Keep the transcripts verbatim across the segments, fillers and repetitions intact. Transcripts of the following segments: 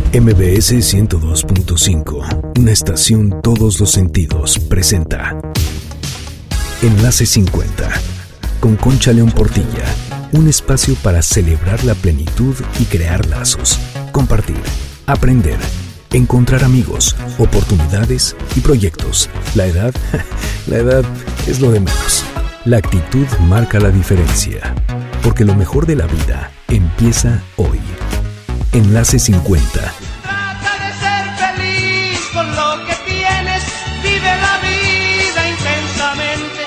M B S ciento dos punto cinco, una estación todos los sentidos, presenta Enlace cincuenta, con Concha León Portilla, un espacio para celebrar la plenitud y crear lazos, compartir, aprender, encontrar amigos, oportunidades y proyectos. La edad, la edad es lo de menos. La actitud marca la diferencia, porque lo mejor de la vida empieza hoy. Enlace cincuenta. Trata de ser feliz con lo que tienes, vive la vida intensamente,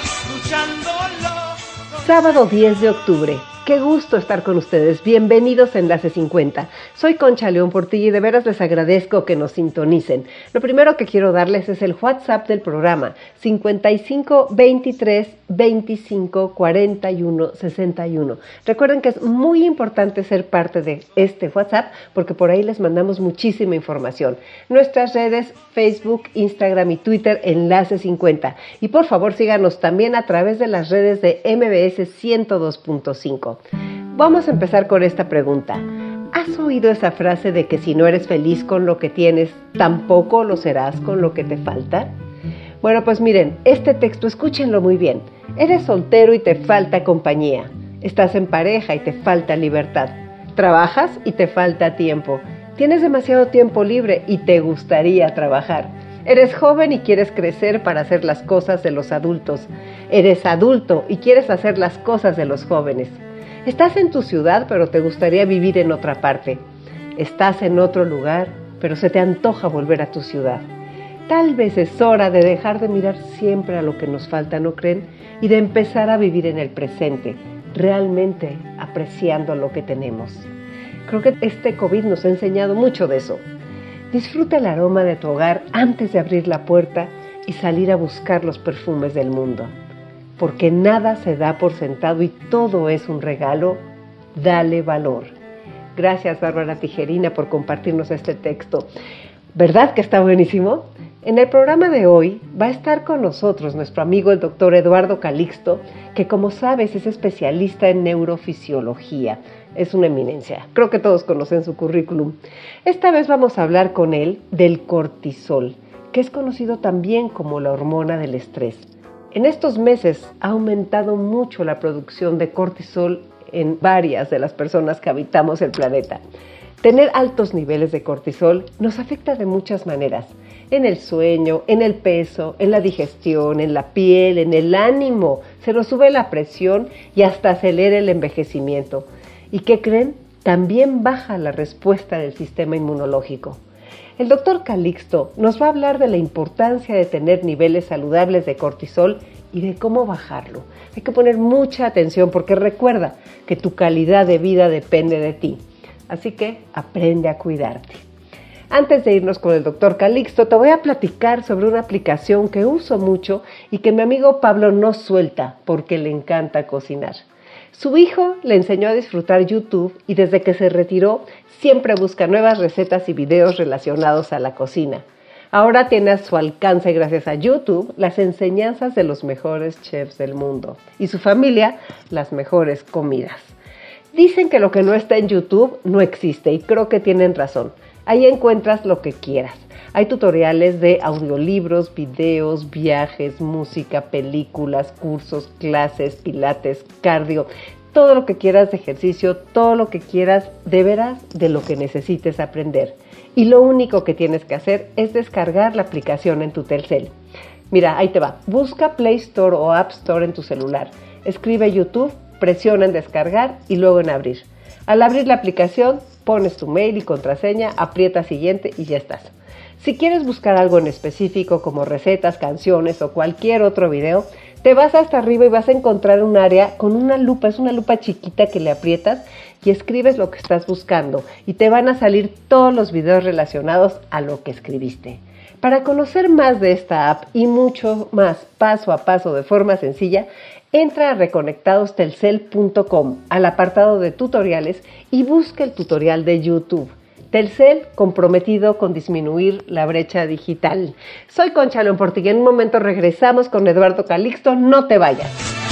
luchándolo. Sábado diez de octubre. Qué gusto estar con ustedes. Bienvenidos a Enlace cincuenta. Soy Concha León Portilla y de veras les agradezco que nos sintonicen. Lo primero que quiero darles es el WhatsApp del programa cincuenta y cinco, veintitrés, veinticinco, cuarenta y uno, sesenta y uno. Recuerden que es muy importante ser parte de este WhatsApp porque por ahí les mandamos muchísima información. Nuestras redes Facebook, Instagram y Twitter, Enlace cincuenta. Y por favor síganos también a través de las redes de M B S ciento dos punto cinco. Vamos a empezar con esta pregunta. ¿Has oído esa frase de que si no eres feliz con lo que tienes, tampoco lo serás con lo que te falta? Bueno, pues miren, este texto escúchenlo muy bien. Eres soltero y te falta compañía. Estás en pareja y te falta libertad. Trabajas y te falta tiempo. Tienes demasiado tiempo libre y te gustaría trabajar. Eres joven y quieres crecer para hacer las cosas de los adultos. Eres adulto y quieres hacer las cosas de los jóvenes. Estás en tu ciudad, pero te gustaría vivir en otra parte. Estás en otro lugar, pero se te antoja volver a tu ciudad. Tal vez es hora de dejar de mirar siempre a lo que nos falta, ¿no creen? Y de empezar a vivir en el presente, realmente apreciando lo que tenemos. Creo que este COVID nos ha enseñado mucho de eso. Disfruta el aroma de tu hogar antes de abrir la puerta y salir a buscar los perfumes del mundo. Porque nada se da por sentado y todo es un regalo, dale valor. Gracias, Bárbara Tijerina, por compartirnos este texto. ¿Verdad que está buenísimo? En el programa de hoy va a estar con nosotros nuestro amigo el doctor Eduardo Calixto, que como sabes es especialista en neurofisiología. Es una eminencia. Creo que todos conocen su currículum. Esta vez vamos a hablar con él del cortisol, que es conocido también como la hormona del estrés. En estos meses ha aumentado mucho la producción de cortisol en varias de las personas que habitamos el planeta. Tener altos niveles de cortisol nos afecta de muchas maneras, en el sueño, en el peso, en la digestión, en la piel, en el ánimo, se nos sube la presión y hasta acelera el envejecimiento. ¿Y qué creen? También baja la respuesta del sistema inmunológico. El doctor Calixto nos va a hablar de la importancia de tener niveles saludables de cortisol y de cómo bajarlo. Hay que poner mucha atención porque recuerda que tu calidad de vida depende de ti. Así que aprende a cuidarte. Antes de irnos con el doctor Calixto, te voy a platicar sobre una aplicación que uso mucho y que mi amigo Pablo no suelta porque le encanta cocinar. Su hijo le enseñó a disfrutar YouTube y desde que se retiró siempre busca nuevas recetas y videos relacionados a la cocina. Ahora tiene a su alcance, gracias a YouTube, las enseñanzas de los mejores chefs del mundo y su familia las mejores comidas. Dicen que lo que no está en YouTube no existe y creo que tienen razón. Ahí encuentras lo que quieras. Hay tutoriales de audiolibros, videos, viajes, música, películas, cursos, clases, pilates, cardio, todo lo que quieras de ejercicio, todo lo que quieras de veras de lo que necesites aprender. Y lo único que tienes que hacer es descargar la aplicación en tu Telcel. Mira, ahí te va. Busca Play Store o App Store en tu celular. Escribe YouTube, presiona en descargar y luego en abrir. Al abrir la aplicación, pones tu mail y contraseña, aprieta siguiente y ya estás. Si quieres buscar algo en específico como recetas, canciones o cualquier otro video, te vas hasta arriba y vas a encontrar un área con una lupa, es una lupa chiquita que le aprietas y escribes lo que estás buscando y te van a salir todos los videos relacionados a lo que escribiste. Para conocer más de esta app y mucho más paso a paso de forma sencilla, entra a reconectados telcel punto com al apartado de tutoriales y busca el tutorial de YouTube. Telcel, comprometido con disminuir la brecha digital. Soy Concha León Portilla. En un momento regresamos con Eduardo Calixto. No te vayas.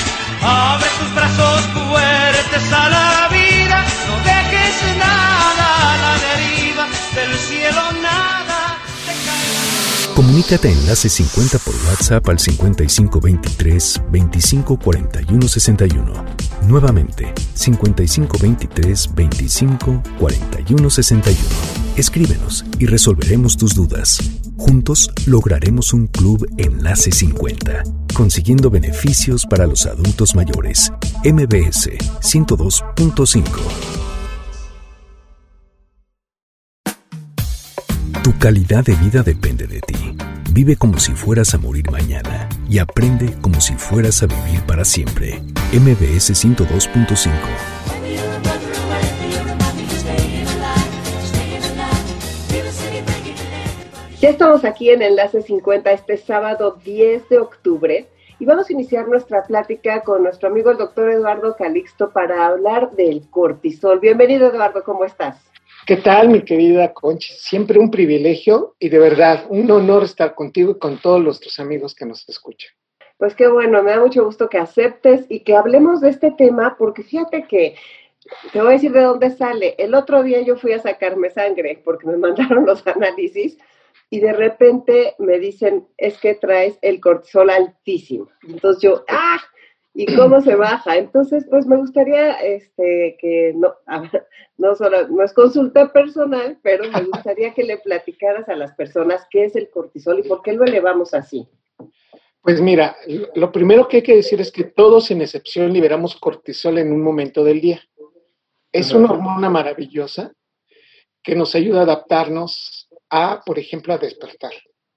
Abre tus brazos fuertes a la vida, no dejes nada a la deriva del cielo. Comunícate a Enlace cincuenta por WhatsApp al cincuenta y cinco veintitrés veinticinco cuarenta y uno sesenta y uno. Nuevamente, cincuenta y cinco veintitrés veinticinco cuarenta y uno sesenta y uno. Escríbenos y resolveremos tus dudas. Juntos lograremos un club Enlace cincuenta, consiguiendo beneficios para los adultos mayores. M B S ciento dos punto cinco. Tu calidad de vida depende de ti. Vive como si fueras a morir mañana y aprende como si fueras a vivir para siempre. M B S ciento dos punto cinco. Ya estamos aquí en Enlace cincuenta este sábado diez de octubre y vamos a iniciar nuestra plática con nuestro amigo el doctor Eduardo Calixto para hablar del cortisol. Bienvenido, Eduardo, ¿cómo estás? ¿Qué tal, mi querida Conchi? Siempre un privilegio y de verdad un honor estar contigo y con todos nuestros amigos que nos escuchan. Pues qué bueno, me da mucho gusto que aceptes y que hablemos de este tema, porque fíjate que te voy a decir de dónde sale. El otro día yo fui a sacarme sangre porque me mandaron los análisis y de repente me dicen, es que traes el cortisol altísimo. Entonces yo, ¡ah! ¿Y cómo se baja? Entonces, pues me gustaría este, que, no, no, solo, no es consulta personal, pero me gustaría que le platicaras a las personas qué es el cortisol y por qué lo elevamos así. Pues mira, lo primero que hay que decir es que todos, sin excepción, liberamos cortisol en un momento del día. Es una hormona maravillosa que nos ayuda a adaptarnos a, por ejemplo, a despertar.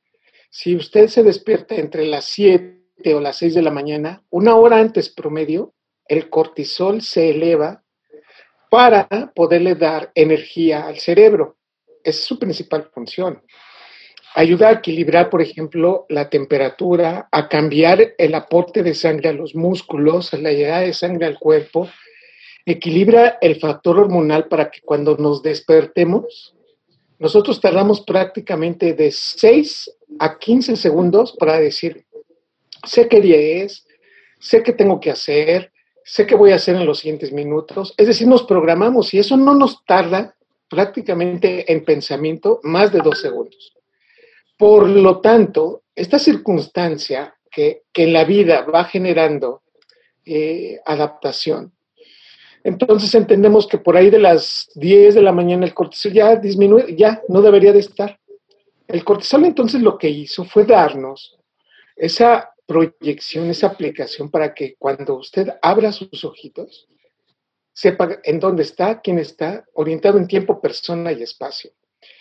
Si usted se despierta entre las siete o las seis de la mañana, una hora antes promedio, el cortisol se eleva para poderle dar energía al cerebro. Esa es su principal función. Ayuda a equilibrar, por ejemplo, la temperatura, a cambiar el aporte de sangre a los músculos, a la llegada de sangre al cuerpo. Equilibra el factor hormonal para que cuando nos despertemos, nosotros tardamos prácticamente de seis a quince segundos para decir, sé qué día es, sé qué tengo que hacer, sé qué voy a hacer en los siguientes minutos. Es decir, nos programamos y eso no nos tarda prácticamente en pensamiento más de dos segundos. Por lo tanto, esta circunstancia que, que en la vida va generando eh, adaptación, entonces entendemos que por ahí de las diez de la mañana el cortisol ya disminuye, ya no debería de estar. El cortisol entonces lo que hizo fue darnos esa proyección, esa aplicación para que cuando usted abra sus ojitos, sepa en dónde está, quién está, orientado en tiempo, persona y espacio.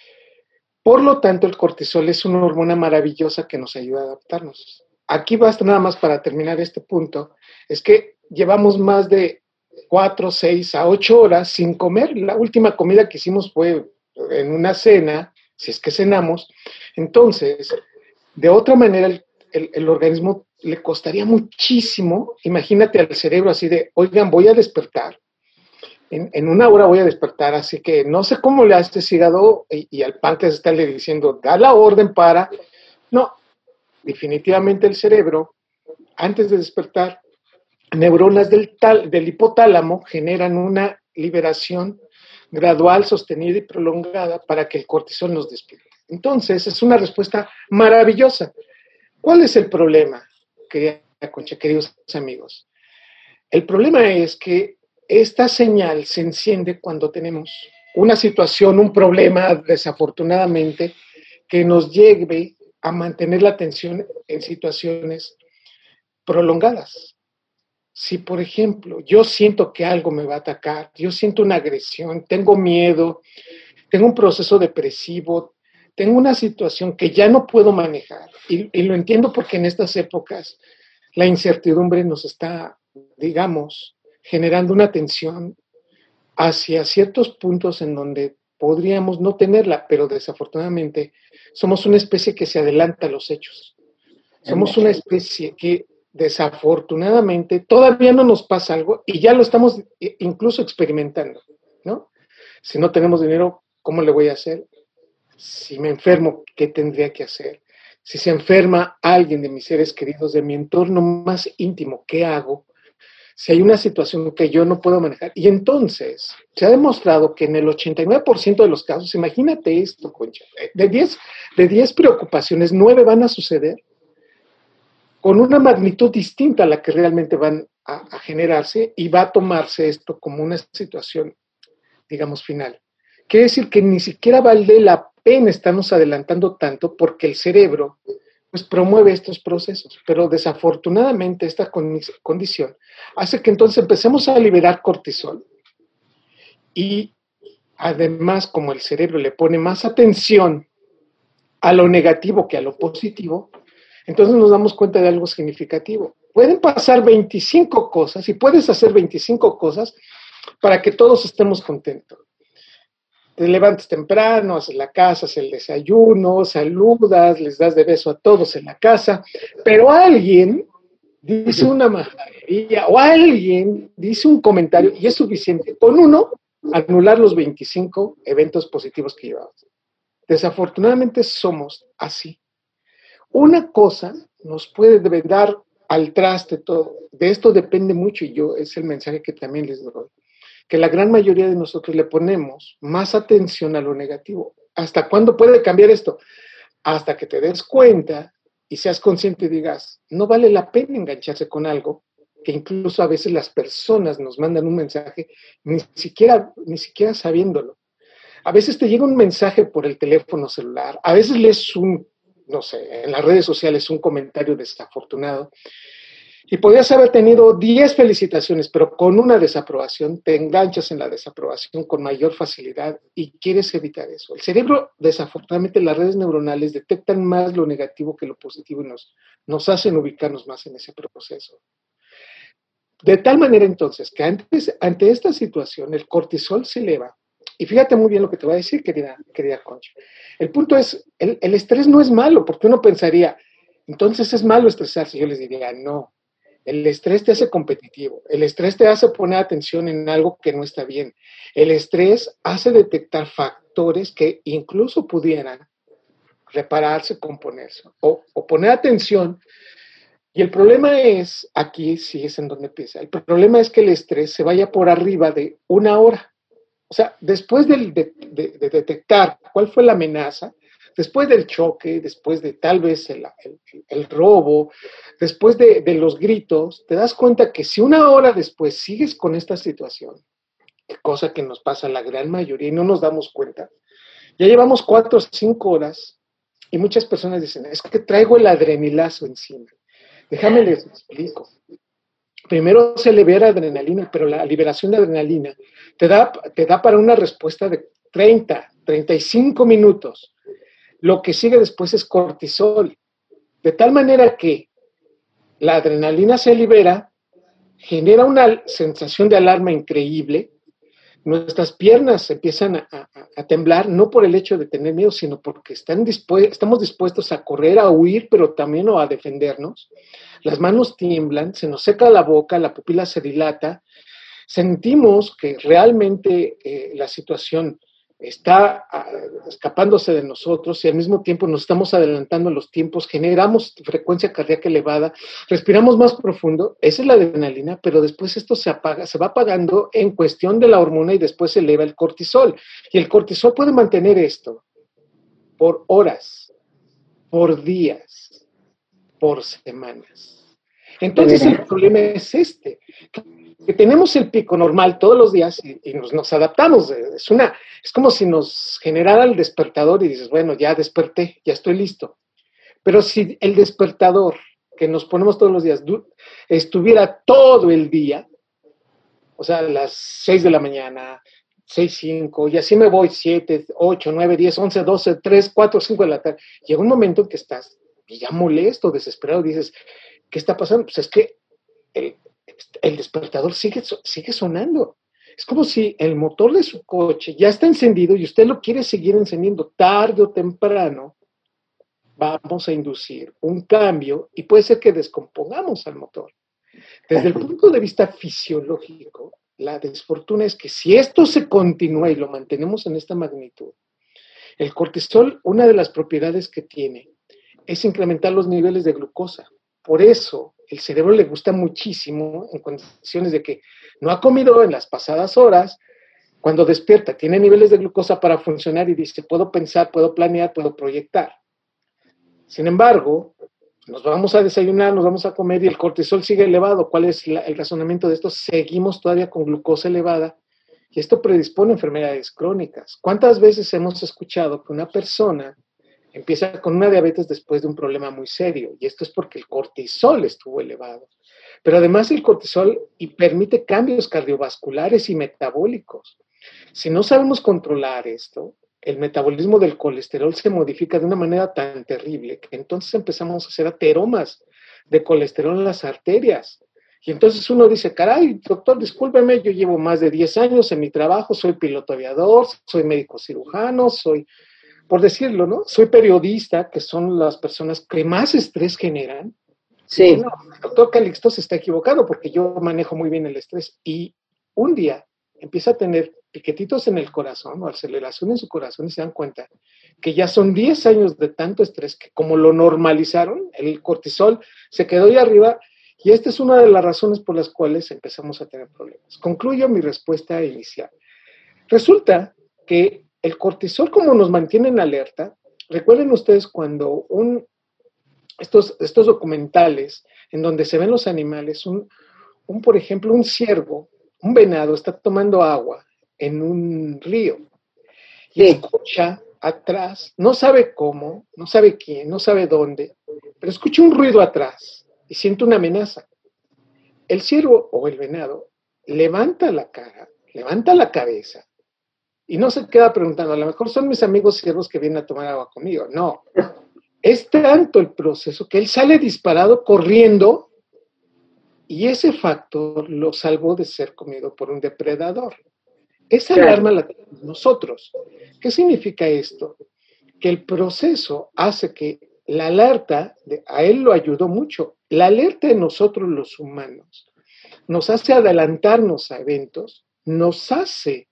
Por lo tanto, el cortisol es una hormona maravillosa que nos ayuda a adaptarnos. Aquí basta nada más para terminar este punto, es que llevamos más de cuatro, seis a ocho horas sin comer. La última comida que hicimos fue en una cena, si es que cenamos. Entonces, de otra manera, el, el, el organismo le costaría muchísimo. Imagínate al cerebro así de, oigan, voy a despertar. En, en una hora voy a despertar, así que no sé cómo le hace ese hígado y, y al páncreas estarle diciendo, da la orden para... No, definitivamente el cerebro, antes de despertar, neuronas del, tal, del hipotálamo generan una liberación gradual, sostenida y prolongada para que el cortisol nos despierte. Entonces, es una respuesta maravillosa. ¿Cuál es el problema, querida Concha, queridos amigos? El problema es que esta señal se enciende cuando tenemos una situación, un problema, desafortunadamente, que nos lleve a mantener la atención en situaciones prolongadas. Si, por ejemplo, yo siento que algo me va a atacar, yo siento una agresión, tengo miedo, tengo un proceso depresivo, tengo una situación que ya no puedo manejar, y, y lo entiendo porque en estas épocas la incertidumbre nos está, digamos, generando una tensión hacia ciertos puntos en donde podríamos no tenerla, pero desafortunadamente somos una especie que se adelanta a los hechos. Somos una especie que desafortunadamente todavía no nos pasa algo y ya lo estamos incluso experimentando, ¿no? Si no tenemos dinero, ¿cómo le voy a hacer? Si me enfermo, ¿qué tendría que hacer? Si se enferma alguien de mis seres queridos, de mi entorno más íntimo, ¿qué hago? si hay una situación que yo no puedo manejar. Y entonces, se ha demostrado que en el ochenta y nueve por ciento de los casos, imagínate esto, Concha, de diez, de diez preocupaciones, nueve van a suceder con una magnitud distinta a la que realmente van a, a generarse, y va a tomarse esto como una situación, digamos, final. Quiere decir que ni siquiera vale la pena estarnos adelantando tanto, porque el cerebro pues promueve estos procesos, pero desafortunadamente esta condición hace que entonces empecemos a liberar cortisol, y además, como el cerebro le pone más atención a lo negativo que a lo positivo, entonces nos damos cuenta de algo significativo. Pueden pasar veinticinco cosas, y puedes hacer veinticinco cosas para que todos estemos contentos. Te levantas temprano, haces la casa, haces el desayuno, saludas, les das de beso a todos en la casa, pero alguien dice una majadería o alguien dice un comentario y es suficiente con uno anular los veinticinco eventos positivos que llevamos. Desafortunadamente somos así. Una cosa nos puede dar al traste todo. De esto depende mucho, y yo es el mensaje que también les doy, que la gran mayoría de nosotros le ponemos más atención a lo negativo. ¿Hasta cuándo puede cambiar esto? Hasta que te des cuenta y seas consciente y digas, no vale la pena engancharse con algo, que incluso a veces las personas nos mandan un mensaje ni siquiera, ni siquiera sabiéndolo. A veces te llega un mensaje por el teléfono celular, a veces lees un, no sé, en las redes sociales un comentario desafortunado, y podrías haber tenido diez felicitaciones, pero con una desaprobación te enganchas en la desaprobación con mayor facilidad y quieres evitar eso. El cerebro, desafortunadamente, las redes neuronales detectan más lo negativo que lo positivo y nos, nos hacen ubicarnos más en ese proceso. De tal manera, entonces, que antes, ante esta situación el cortisol se eleva. Y fíjate muy bien lo que te voy a decir, querida, querida Concha. El punto es, el, el estrés no es malo, porque uno pensaría, entonces es malo estresarse. Yo les diría, no. El estrés te hace competitivo, el estrés te hace poner atención en algo que no está bien, el estrés hace detectar factores que incluso pudieran repararse, componerse, o, o poner atención. Y el problema es, aquí sí es en donde empieza, el problema es que el estrés se vaya por arriba de una hora. O sea, después de, de, de, de detectar cuál fue la amenaza, después del choque, después de tal vez el, el, el robo, después de, de los gritos, te das cuenta que si una hora después sigues con esta situación, cosa que nos pasa a la gran mayoría y no nos damos cuenta, ya llevamos cuatro o cinco horas y muchas personas dicen, es que traigo el adrenalazo encima. Déjame les explico. Primero se libera adrenalina, pero la liberación de adrenalina te da, te da para una respuesta de treinta, treinta y cinco minutos. Lo que sigue después es cortisol, de tal manera que la adrenalina se libera, genera una sensación de alarma increíble, nuestras piernas empiezan a, a, a temblar, no por el hecho de tener miedo, sino porque están dispu- estamos dispuestos a correr, a huir, pero también a defendernos. Las manos tiemblan, se nos seca la boca, la pupila se dilata, sentimos que realmente eh, la situación está uh, escapándose de nosotros y al mismo tiempo nos estamos adelantando en los tiempos, generamos frecuencia cardíaca elevada, respiramos más profundo, esa es la adrenalina, pero después esto se apaga, se va apagando en cuestión de la hormona y después se eleva el cortisol. Y el cortisol puede mantener esto por horas, por días, por semanas. Entonces el problema es este, que tenemos el pico normal todos los días y, y nos, nos adaptamos. Es, una, es como si nos generara el despertador y dices, bueno, ya desperté, ya estoy listo. Pero si el despertador que nos ponemos todos los días estuviera todo el día, o sea, a las seis de la mañana, seis, cinco, y así me voy, siete, ocho, nueve, diez, once, doce, tres, cuatro, cinco de la tarde, llega un momento en que estás ya molesto, desesperado, dices, ¿qué está pasando? Pues es que el, el despertador sigue, sigue sonando. Es como si el motor de su coche ya está encendido y usted lo quiere seguir encendiendo. Tarde o temprano vamos a inducir un cambio y puede ser que descompongamos al motor. Desde el punto de vista fisiológico, la desfortuna es que si esto se continúa y lo mantenemos en esta magnitud, el cortisol, una de las propiedades que tiene es incrementar los niveles de glucosa. Por eso el cerebro le gusta muchísimo en condiciones de que no ha comido en las pasadas horas, cuando despierta, tiene niveles de glucosa para funcionar y dice, puedo pensar, puedo planear, puedo proyectar. Sin embargo, nos vamos a desayunar, nos vamos a comer y el cortisol sigue elevado. ¿Cuál es la, el razonamiento de esto? Seguimos todavía con glucosa elevada y esto predispone a enfermedades crónicas. ¿Cuántas veces hemos escuchado que una persona empieza con una diabetes después de un problema muy serio? Y esto es porque el cortisol estuvo elevado. Pero además el cortisol y permite cambios cardiovasculares y metabólicos. Si no sabemos controlar esto, el metabolismo del colesterol se modifica de una manera tan terrible que entonces empezamos a hacer ateromas de colesterol en las arterias. Y entonces uno dice, caray, doctor, discúlpeme, yo llevo más de diez años en mi trabajo, soy piloto aviador, soy médico cirujano, soy, por decirlo, ¿no? Soy periodista, que son las personas que más estrés generan. Sí. No, el doctor Calixto se está equivocado porque yo manejo muy bien el estrés. Y un día empieza a tener piquetitos en el corazón o aceleración en su corazón y se dan cuenta que ya son diez años de tanto estrés que como lo normalizaron, el cortisol se quedó ahí arriba y esta es una de las razones por las cuales empezamos a tener problemas. Concluyo mi respuesta inicial. Resulta que el cortisol, como nos mantiene en alerta, recuerden ustedes cuando un, estos, estos documentales en donde se ven los animales, un, un, por ejemplo, un ciervo, un venado está tomando agua en un río y sí. Escucha atrás, no sabe cómo, no sabe quién, no sabe dónde, pero escucha un ruido atrás y siente una amenaza. El ciervo o el venado levanta la cara, levanta la cabeza y no se queda preguntando, a lo mejor son mis amigos ciervos que vienen a tomar agua conmigo. No, es tanto el proceso que él sale disparado corriendo y ese factor lo salvó de ser comido por un depredador. Esa claro. alarma la tenemos nosotros. ¿Qué significa esto? Que el proceso hace que la alerta, de, a él lo ayudó mucho, la alerta de nosotros los humanos nos hace adelantarnos a eventos, nos hace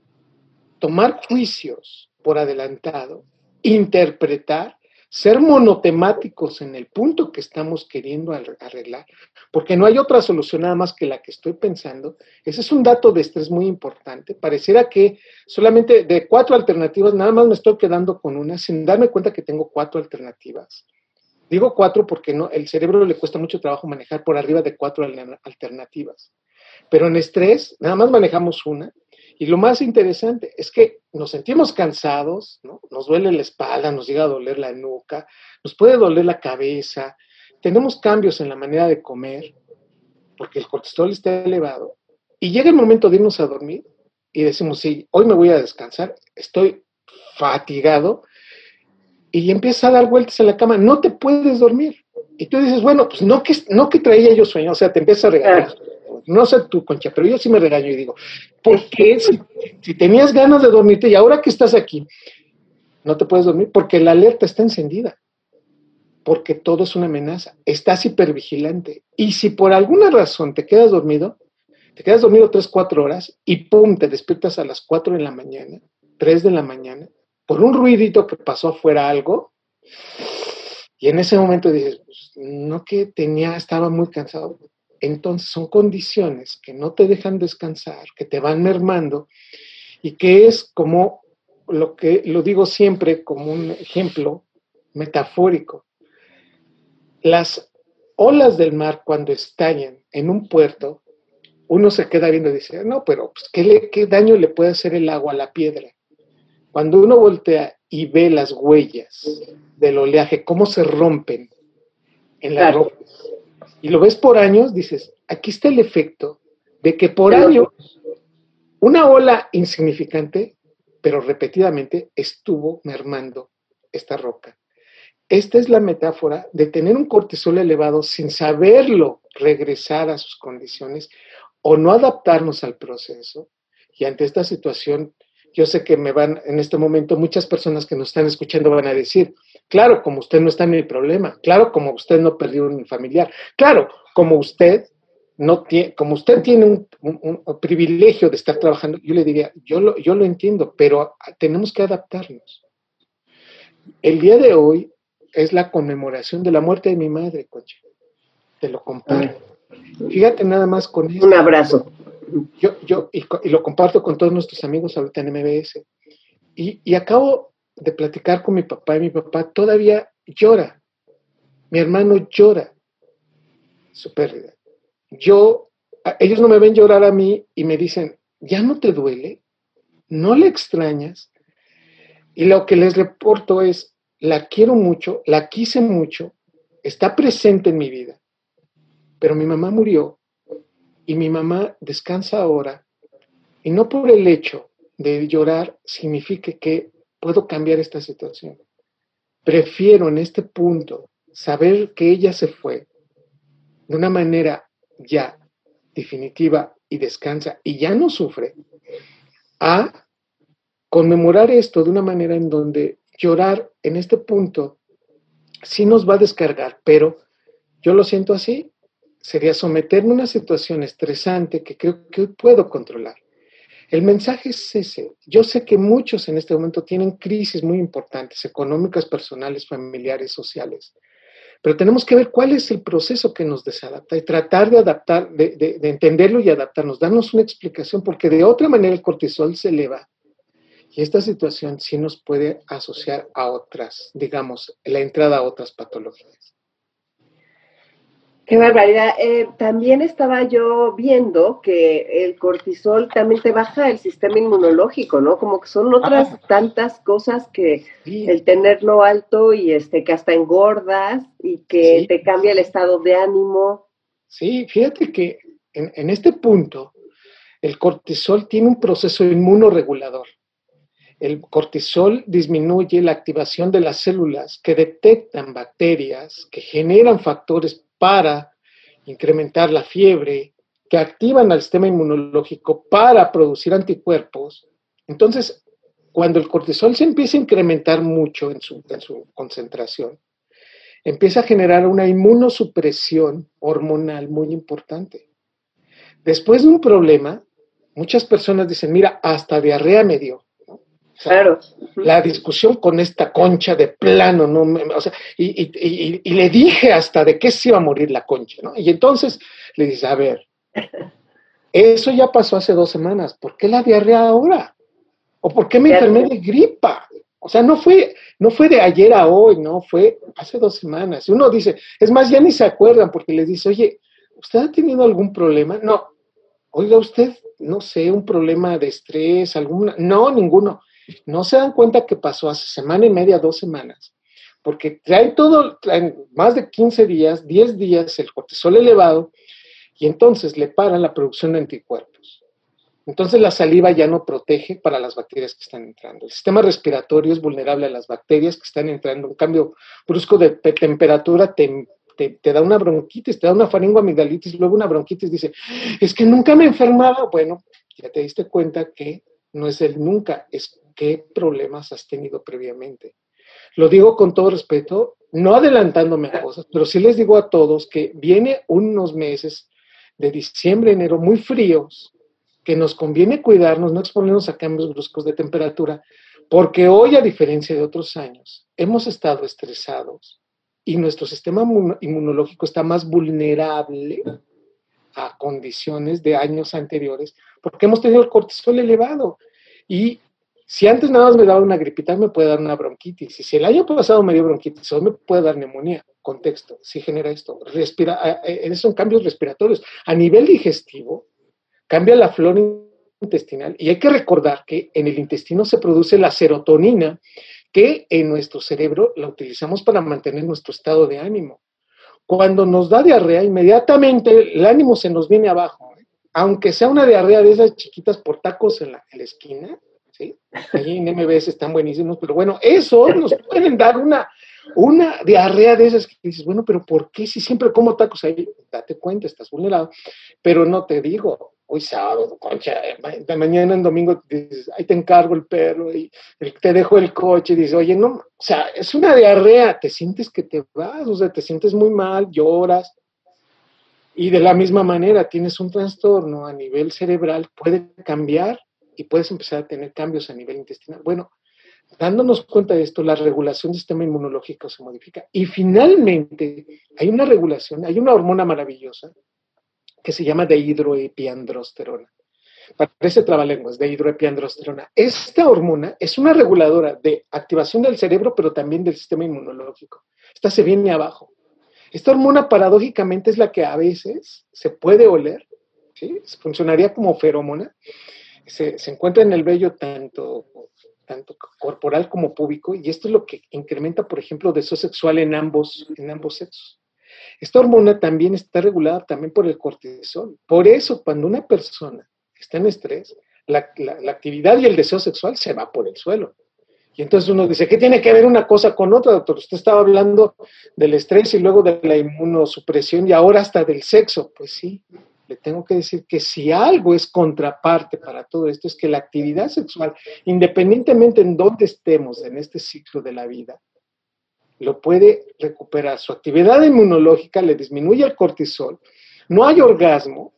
tomar juicios por adelantado, interpretar, ser monotemáticos en el punto que estamos queriendo arreglar, porque no hay otra solución nada más que la que estoy pensando. Ese es un dato de estrés muy importante. Pareciera que solamente de cuatro alternativas, nada más me estoy quedando con una, sin darme cuenta que tengo cuatro alternativas. Digo cuatro porque no, el cerebro le cuesta mucho trabajo manejar por arriba de cuatro alternativas. Pero en estrés, nada más manejamos una. Y lo más interesante es que nos sentimos cansados, ¿no? Nos duele la espalda, nos llega a doler la nuca, nos puede doler la cabeza, tenemos cambios en la manera de comer, porque el cortisol está elevado, y llega el momento de irnos a dormir y decimos, sí, hoy me voy a descansar, estoy fatigado, y empieza a dar vueltas en la cama, no te puedes dormir. Y tú dices, bueno, pues no que, no que traía yo sueño, o sea, te empieza a regalar. No sé tú, Concha, pero yo sí me regaño y digo, ¿por qué si, si tenías ganas de dormirte y ahora que estás aquí, no te puedes dormir? Porque la alerta está encendida, porque todo es una amenaza, estás hipervigilante. Y si por alguna razón te quedas dormido, te quedas dormido tres, cuatro horas y pum, te despiertas a las cuatro de la mañana, tres de la mañana, por un ruidito que pasó afuera algo, y en ese momento dices, pues, no que tenía, estaba muy cansado. Entonces son condiciones que no te dejan descansar, que te van mermando y que es como lo que lo digo siempre como un ejemplo metafórico. Las olas del mar cuando estallan en un puerto, uno se queda viendo y dice, no, pero pues, ¿qué, le, ¿qué daño le puede hacer el agua a la piedra? Cuando uno voltea y ve las huellas del oleaje, cómo se rompen en las claro. rocas, y lo ves por años, dices, aquí está el efecto de que por años una ola insignificante, pero repetidamente estuvo mermando esta roca. Esta es la metáfora de tener un cortisol elevado sin saberlo regresar a sus condiciones o no adaptarnos al proceso. Y ante esta situación, yo sé que me van, en este momento, muchas personas que nos están escuchando van a decir, claro, como usted no está en el problema, claro, como usted no perdió un familiar, claro, como usted no tiene, como usted tiene un, un, un privilegio de estar trabajando, yo le diría, yo lo, yo lo entiendo, pero tenemos que adaptarnos. El día de hoy es la conmemoración de la muerte de mi madre, Concha. te lo comparto. Fíjate nada más con esto. Un abrazo. Yo, yo y, y lo comparto con todos nuestros amigos ahorita en M B S. Y, y acabo de platicar con mi papá y mi papá todavía llora. Mi hermano llora su pérdida. Yo, ellos no me ven llorar a mí y me dicen, ¿ya no te duele? ¿No le extrañas? Y lo que les reporto es, la quiero mucho, la quise mucho, está presente en mi vida. Pero mi mamá murió y mi mamá descansa ahora. Y no por el hecho de llorar significa que puedo cambiar esta situación. Prefiero en este punto saber que ella se fue de una manera ya definitiva y descansa y ya no sufre, a conmemorar esto de una manera en donde llorar en este punto sí nos va a descargar, pero yo lo siento así, sería someterme a una situación estresante que creo que hoy puedo controlar. El mensaje es ese. Yo sé que muchos en este momento tienen crisis muy importantes, económicas, personales, familiares, sociales, pero tenemos que ver cuál es el proceso que nos desadapta y tratar de adaptar, de, de, de entenderlo y adaptarnos, darnos una explicación, porque de otra manera el cortisol se eleva y esta situación sí nos puede asociar a otras, digamos, la entrada a otras patologías. Qué barbaridad. Eh, también estaba yo viendo que el cortisol también te baja el sistema inmunológico, ¿no? Como que son otras ah. tantas cosas que sí. El tenerlo alto y este que hasta engordas y que sí. Te cambia el estado de ánimo. Sí, fíjate que en, en este punto el cortisol tiene un proceso inmunoregulador. El cortisol disminuye la activación de las células que detectan bacterias, que generan factores para incrementar la fiebre, que activan al sistema inmunológico para producir anticuerpos. Entonces, cuando el cortisol se empieza a incrementar mucho en su, en su concentración, empieza a generar una inmunosupresión hormonal muy importante. Después de un problema, muchas personas dicen, mira, hasta diarrea me dio. O sea, claro. La discusión con esta concha de plano, ¿no? O sea, y, y, y, y le dije hasta de qué se iba a morir la concha, ¿no? Y entonces le dice, a ver, eso ya pasó hace dos semanas, ¿por qué la diarrea ahora? ¿O por qué me enfermé de gripa? O sea, no fue, no fue de ayer a hoy, no, fue hace dos semanas. Y uno dice, es más, ya ni se acuerdan porque les dice, oye, ¿usted ha tenido algún problema? No. Oiga, usted, no sé, un problema de estrés, alguna, no, ninguno. No se dan cuenta que pasó hace semana y media, dos semanas, porque traen todo, traen más de quince días, diez días el cortisol elevado y entonces le paran la producción de anticuerpos. Entonces la saliva ya no protege para las bacterias que están entrando. El sistema respiratorio es vulnerable a las bacterias que están entrando. Un cambio brusco de te- temperatura te, te, te da una bronquitis, te da una faringoamigdalitis, luego una bronquitis. Dice, es que nunca me enfermaba. Bueno, ya te diste cuenta que no es el nunca, es qué problemas has tenido previamente. Lo digo con todo respeto, no adelantándome a cosas, pero sí les digo a todos que viene unos meses de diciembre, enero muy fríos, que nos conviene cuidarnos, no exponernos a cambios bruscos de temperatura, porque hoy, a diferencia de otros años, hemos estado estresados y nuestro sistema inmunológico está más vulnerable a condiciones de años anteriores, porque hemos tenido el cortisol elevado. Y si antes nada más me daba una gripita, me puede dar una bronquitis. Y si el año pasado me dio bronquitis, hoy me puede dar neumonía. Contexto, sí genera esto. Respira, eh, son cambios respiratorios. A nivel digestivo, cambia la flora intestinal. Y hay que recordar que en el intestino se produce la serotonina, que en nuestro cerebro la utilizamos para mantener nuestro estado de ánimo. Cuando nos da diarrea, inmediatamente el ánimo se nos viene abajo. ¿eh? Aunque sea una diarrea de esas chiquitas por tacos en la, en la esquina, ¿sí? Allí en M B S están buenísimos, pero bueno, eso nos pueden dar una, una diarrea de esas que dices, bueno, pero ¿por qué si siempre como tacos ahí? Date cuenta, estás vulnerado. Pero no te digo, hoy sábado, concha, de mañana en domingo dices, ahí te encargo el perro y te dejo el coche y dices, oye, no, o sea, es una diarrea, te sientes que te vas, o sea, te sientes muy mal, lloras. Y de la misma manera tienes un trastorno a nivel cerebral, puede cambiar y puedes empezar a tener cambios a nivel intestinal. Bueno, dándonos cuenta de esto, la regulación del sistema inmunológico se modifica. Y finalmente hay una regulación, hay una hormona maravillosa que se llama dehidroepiandrosterona. Parece trabalenguas, dehidroepiandrosterona. Esta hormona es una reguladora de activación del cerebro, pero también del sistema inmunológico. Esta se viene abajo. Esta hormona paradójicamente es la que a veces se puede oler, ¿sí? Funcionaría como ferómona. Se, se encuentra en el vello tanto, tanto corporal como púbico, y esto es lo que incrementa, por ejemplo, deseo sexual en ambos, en ambos sexos. Esta hormona también está regulada también por el cortisol. Por eso, cuando una persona está en estrés, la, la, la actividad y el deseo sexual se va por el suelo. Y entonces uno dice, ¿qué tiene que ver una cosa con otra, doctor? Usted estaba hablando del estrés y luego de la inmunosupresión y ahora hasta del sexo. Pues sí, le tengo que decir que si algo es contraparte para todo esto, es que la actividad sexual, independientemente en dónde estemos en este ciclo de la vida, lo puede recuperar. Su actividad inmunológica le disminuye el cortisol. No hay orgasmo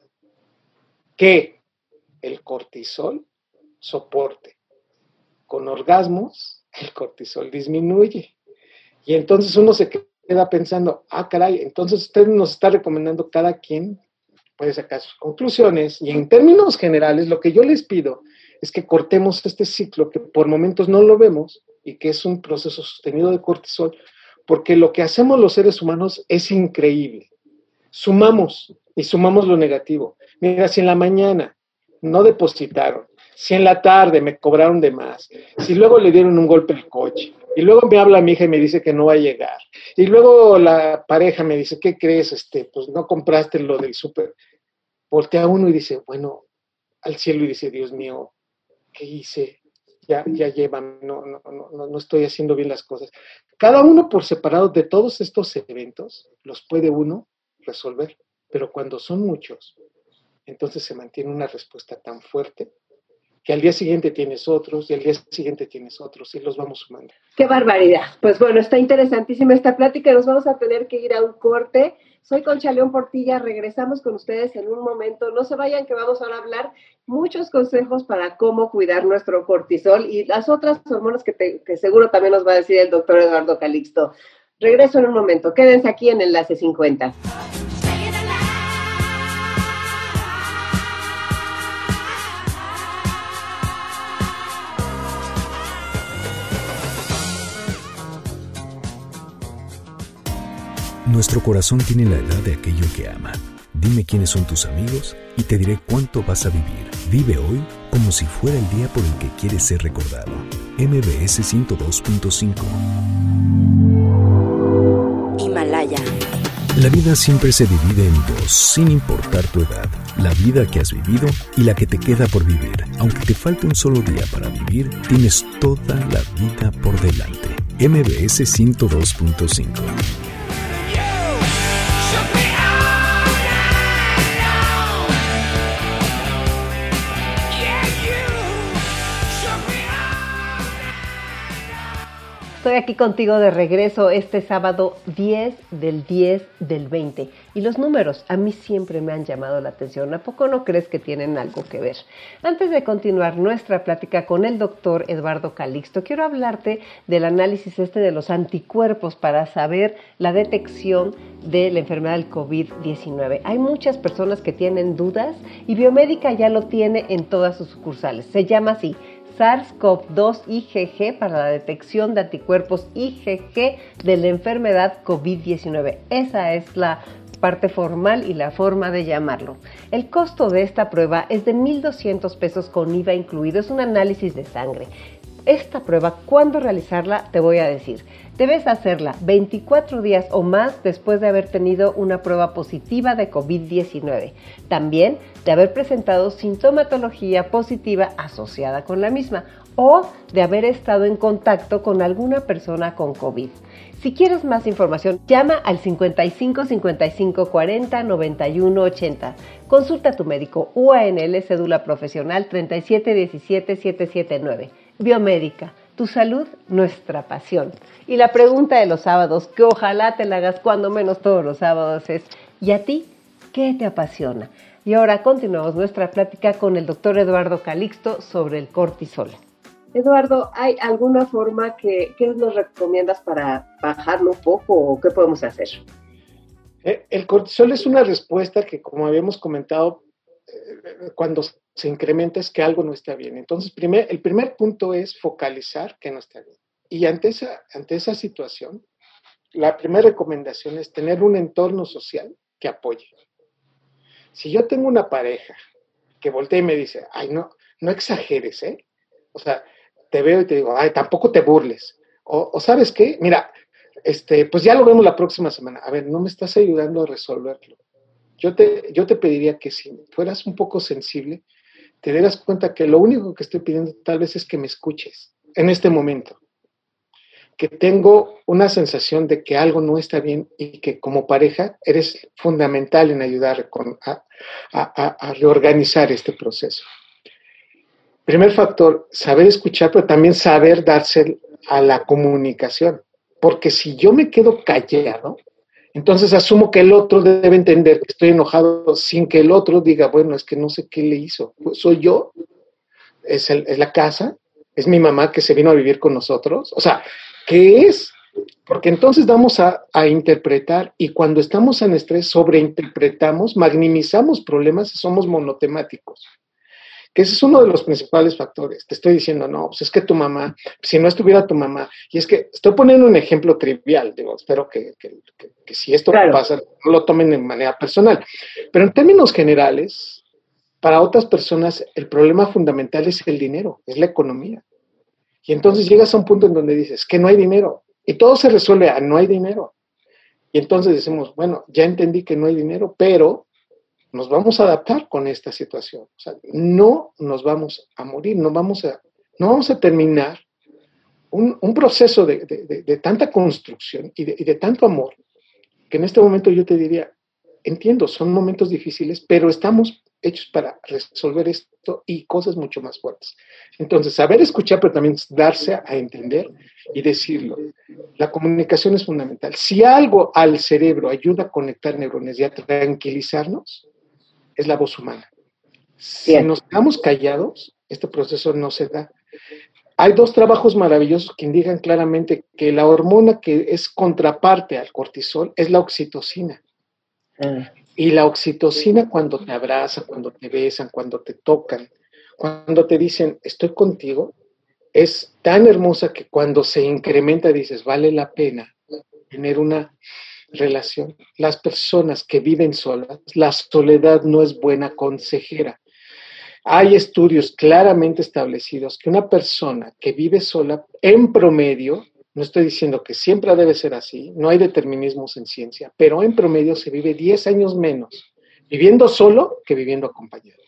que el cortisol soporte. Con orgasmos, el cortisol disminuye. Y entonces uno se queda pensando, ah, caray, entonces usted nos está recomendando cada quien puede sacar sus conclusiones. Y en términos generales, lo que yo les pido es que cortemos este ciclo que por momentos no lo vemos y que es un proceso sostenido de cortisol, porque lo que hacemos los seres humanos es increíble. Sumamos y sumamos lo negativo. Mira, si en la mañana no depositaron, si en la tarde me cobraron de más, si luego le dieron un golpe al coche, y luego me habla mi hija y me dice que no va a llegar, y luego la pareja me dice, ¿qué crees? Este, pues no compraste lo del súper. Voltea uno y dice, bueno, al cielo y dice, Dios mío, ¿qué hice? Ya, ya llevan, no, no, no, no estoy haciendo bien las cosas. Cada uno por separado de todos estos eventos los puede uno resolver, pero cuando son muchos, entonces se mantiene una respuesta tan fuerte que al día siguiente tienes otros, y al día siguiente tienes otros, y los vamos sumando. ¡Qué barbaridad! Pues bueno, está interesantísima esta plática, nos vamos a tener que ir a un corte. Soy Concha León Portilla, regresamos con ustedes en un momento. No se vayan, que vamos ahora a hablar muchos consejos para cómo cuidar nuestro cortisol y las otras hormonas que, te, que seguro también nos va a decir el doctor Eduardo Calixto. Regreso en un momento, quédense aquí en Enlace cincuenta. Nuestro corazón tiene la edad de aquello que ama. Dime quiénes son tus amigos y te diré cuánto vas a vivir. Vive hoy como si fuera el día por el que quieres ser recordado. M B S ciento dos punto cinco. Himalaya. La vida siempre se divide en dos, sin importar tu edad. La vida que has vivido y la que te queda por vivir. Aunque te falte un solo día para vivir, tienes toda la vida por delante. M B S ciento dos punto cinco. Estoy aquí contigo de regreso este sábado diez del diez del veinte. Y los números a mí siempre me han llamado la atención. ¿A poco no crees que tienen algo que ver? Antes de continuar nuestra plática con el doctor Eduardo Calixto, quiero hablarte del análisis este de los anticuerpos para saber la detección de la enfermedad del covid diecinueve. Hay muchas personas que tienen dudas y Biomédica ya lo tiene en todas sus sucursales. Se llama así, SARS-CoV dos I G G, para la detección de anticuerpos I G G de la enfermedad covid diecinueve. Esa es la parte formal y la forma de llamarlo. El costo de esta prueba es de mil doscientos pesos con I V A incluido. Es un análisis de sangre. Esta prueba, ¿cuándo realizarla? Te voy a decir. Debes hacerla veinticuatro días o más después de haber tenido una prueba positiva de covid diecinueve. También de haber presentado sintomatología positiva asociada con la misma o de haber estado en contacto con alguna persona con COVID. Si quieres más información, llama al cincuenta y cinco, cincuenta y cinco, cuarenta, noventa y uno, ochenta. Consulta a tu médico. U A N L cédula profesional treinta y siete diecisiete setecientos setenta y nueve. Biomédica, tu salud, nuestra pasión. Y la pregunta de los sábados, que ojalá te la hagas cuando menos todos los sábados, es ¿y a ti qué te apasiona? Y ahora continuamos nuestra plática con el doctor Eduardo Calixto sobre el cortisol. Eduardo, ¿hay alguna forma que, que nos recomiendas para bajarlo un poco o qué podemos hacer? El cortisol es una respuesta que, como habíamos comentado, cuando se incrementa es que algo no está bien. Entonces, primer, el primer punto es focalizar que no está bien. Y ante esa, ante esa situación, la primera recomendación es tener un entorno social que apoye. Si yo tengo una pareja que voltea y me dice, ay, no, no exageres, ¿eh? O sea, te veo y te digo, ay, tampoco te burles. O, o ¿sabes qué? Mira, este, pues ya lo vemos la próxima semana. A ver, no me estás ayudando a resolverlo. Yo te, yo te pediría que si fueras un poco sensible, te dieras cuenta que lo único que estoy pidiendo tal vez es que me escuches en este momento. Que tengo una sensación de que algo no está bien y que como pareja eres fundamental en ayudar a, a, a reorganizar este proceso. Primer factor, saber escuchar, pero también saber darse a la comunicación. Porque si yo me quedo callado, entonces asumo que el otro debe entender que estoy enojado sin que el otro diga, bueno, es que no sé qué le hizo. Pues soy yo, es, el, es la casa, es mi mamá que se vino a vivir con nosotros. O sea, ¿qué es? Porque entonces vamos a, a interpretar y cuando estamos en estrés sobreinterpretamos, magnimizamos problemas y somos monotemáticos. Que ese es uno de los principales factores. Te estoy diciendo, no, pues es que tu mamá, si no estuviera tu mamá, y es que estoy poniendo un ejemplo trivial, digo, espero que, que, que, que si esto claro. pasa, no lo tomen de manera personal. Pero en términos generales, para otras personas, el problema fundamental es el dinero, es la economía. Y entonces llegas a un punto en donde dices, que no hay dinero. Y todo se resuelve a no hay dinero. Y entonces decimos, bueno, ya entendí que no hay dinero, pero nos vamos a adaptar con esta situación. O sea, no nos vamos a morir, no vamos a, no vamos a terminar un, un proceso de, de, de, de tanta construcción y de, y de tanto amor, que en este momento yo te diría, entiendo, son momentos difíciles, pero estamos hechos para resolver esto y cosas mucho más fuertes. Entonces, saber escuchar, pero también darse a entender y decirlo. La comunicación es fundamental. Si algo al cerebro ayuda a conectar neuronas y a tranquilizarnos, es la voz humana. Si Bien. nos quedamos callados, este proceso no se da. Hay dos trabajos maravillosos que indican claramente que la hormona que es contraparte al cortisol es la oxitocina. Mm. Y la oxitocina cuando te abrazan, cuando te besan, cuando te tocan, cuando te dicen estoy contigo, es tan hermosa que cuando se incrementa dices vale la pena tener una relación. Las personas que viven solas, la soledad no es buena consejera. Hay estudios claramente establecidos que una persona que vive sola, en promedio, no estoy diciendo que siempre debe ser así, no hay determinismos en ciencia, pero en promedio se vive diez años menos viviendo solo que viviendo acompañado.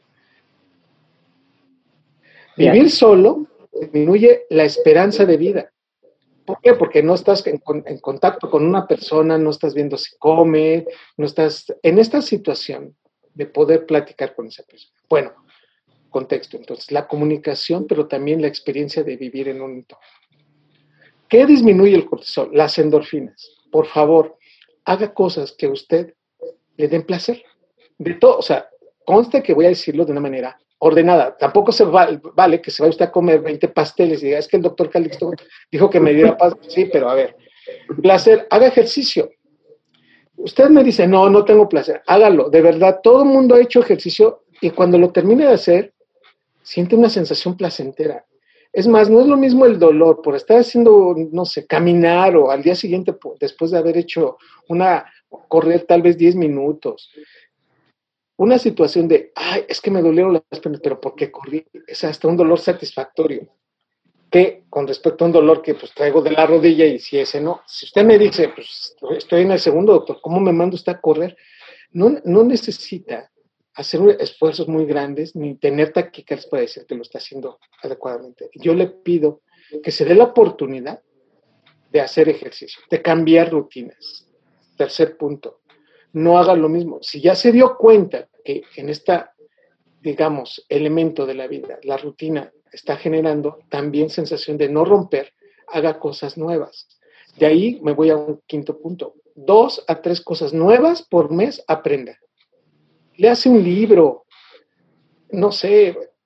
Vivir solo disminuye la esperanza de vida. ¿Por qué? Porque no estás en, en contacto con una persona, no estás viendo si come, no estás en esta situación de poder platicar con esa persona. Bueno, contexto, entonces, la comunicación, pero también la experiencia de vivir en un entorno. ¿Qué disminuye el cortisol? Las endorfinas. Por favor, haga cosas que a usted le den placer. De todo, o sea, conste que voy a decirlo de una manera ordenada. Tampoco se vale, vale que se vaya usted a comer veinte pasteles y diga, es que el doctor Calixto dijo que me diera paz. Sí, pero a ver, placer, haga ejercicio. Usted me dice, no, no tengo placer, hágalo. De verdad, todo el mundo ha hecho ejercicio y cuando lo termine de hacer, siente una sensación placentera. Es más, no es lo mismo el dolor por estar haciendo, no sé, caminar o al día siguiente, después de haber hecho una, correr tal vez diez minutos. Una situación de, ay, es que me dolieron las piernas, pero ¿por qué corrí? Es hasta un dolor satisfactorio. Que con respecto a un dolor que pues traigo de la rodilla y si ese no, si usted me dice, pues estoy en el segundo, doctor, ¿cómo me manda usted a correr? No, no necesita hacer esfuerzos muy grandes ni tener taquicardias para decir que lo está haciendo adecuadamente. Yo le pido que se dé la oportunidad de hacer ejercicio, de cambiar rutinas. Tercer punto, no haga lo mismo. Si ya se dio cuenta que en esta, digamos, elemento de la vida, la rutina está generando también sensación de no romper, haga cosas nuevas. De ahí me voy a un quinto punto. Dos a tres cosas nuevas por mes aprenda. Le hace un libro, no sé,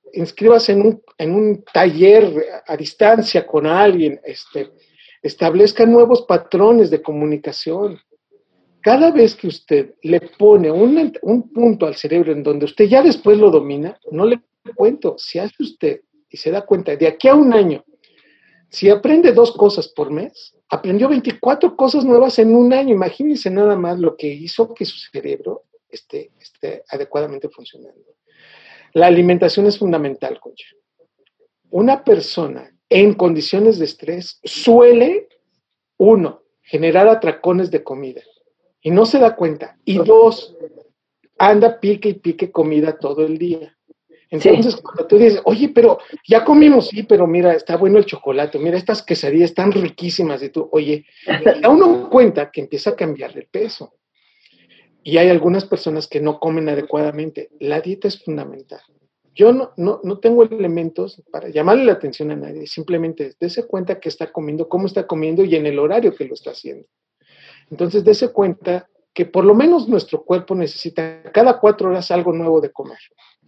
inscríbase en un, en un taller a, a distancia con alguien, este, establezca nuevos patrones de comunicación. Cada vez que usted le pone un, un punto al cerebro en donde usted ya después lo domina, no le cuento, si hace usted y se da cuenta, de aquí a un año, si aprende dos cosas por mes, aprendió veinticuatro cosas nuevas en un año. Imagínense nada más lo que hizo que su cerebro esté, esté adecuadamente funcionando. La alimentación es fundamental, Concha. Una persona en condiciones de estrés suele, uno, generar atracones de comida y no se da cuenta. Y dos, anda pique y pique comida todo el día. Entonces, sí. Cuando tú dices, oye, pero ya comimos, sí, pero mira, está bueno el chocolate, mira, estas quesadillas están riquísimas, y tú, oye, da uno cuenta que empieza a cambiar de peso. Y hay algunas personas que no comen adecuadamente. La dieta es fundamental. Yo no, no, no tengo elementos para llamarle la atención a nadie, simplemente dése cuenta que está comiendo, cómo está comiendo y en el horario que lo está haciendo. Entonces, dése cuenta que por lo menos nuestro cuerpo necesita cada cuatro horas algo nuevo de comer.